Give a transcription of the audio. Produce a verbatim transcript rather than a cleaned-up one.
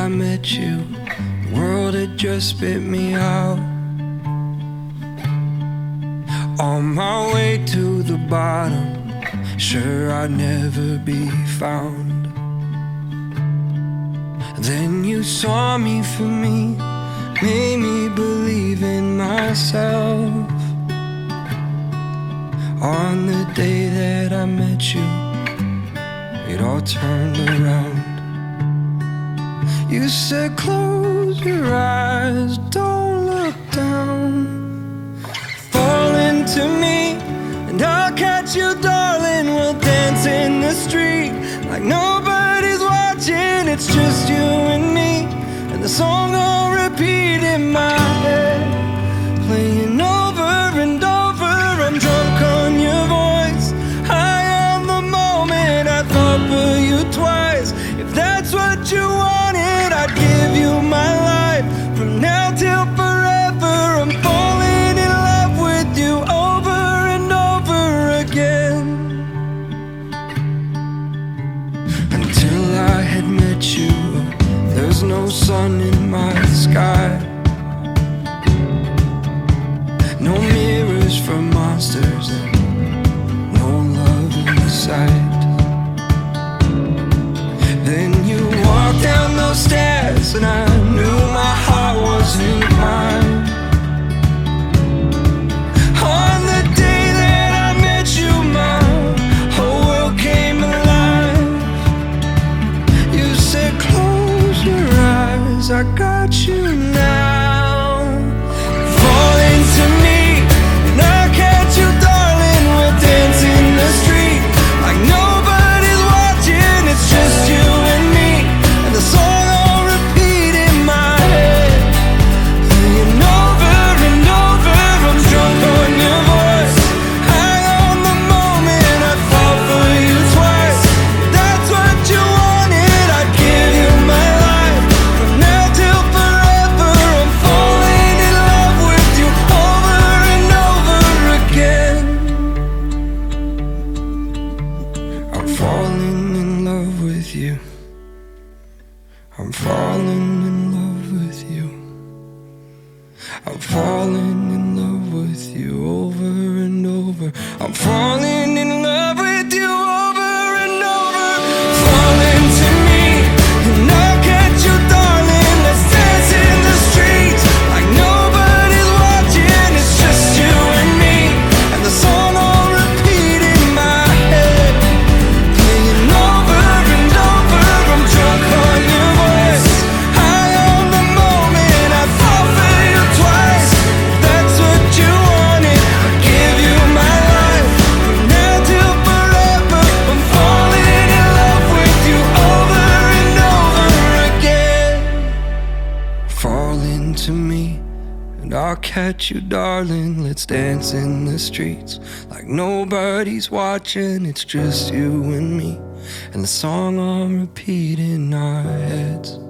I met you, the world had just spit me out. On my way to the bottom, sure I'd never be found. Then you saw me for me, made me believe in myself. On the day that I met you, it all turned around. You said close your eyes, don't look down. Fall into me and I'll catch you, darling. We'll dance in the street like nobody's watching. It's just you and me, and the song will repeat in my head, playing over and over. I'm drunk on your voice, high on the moment. I thought for you twice. If that's what you wanted, I'd give you my life from now till forever. I'm falling in love with you over and over again. Until I had met you, there's no sun in my sky, no mirrors for monsters, and no love in sight. Then you walked down those stairs and I knew my heart wasn't mine. On the day that I met you, my whole world came alive. You said close your eyes, I got you now. Fall into me and I'll catch you, darling. We'll dance in the street like nobody's watching. It's just you and me, and the song will repeat in my head, playing over and over. I'm drunk on your voice, high on the moment. I'd fall for you twice. If that's what you wanted, I'd give you my life from now till forever. I'm falling in love with you over and over again. I'm falling in love with you. I'm falling in love with you. I'm falling in love with you over and over. I'm falling in love with you over and over. Fall into me and I'll catch you, darling. Let's dance in the streets like nobody's watching. It's just you and me, and the song will repeat in my head, playing over and over. I'm drunk on your voice, high on the moment. I'd fall for you twice. If that's what you wanted, I'd give you my life from now till forever. I'm falling in love with you over and over again. Fall into me and I'll catch you, darling. Let's dance in the streets like nobody's watching. It's just you and me, and the song on repeat in our heads.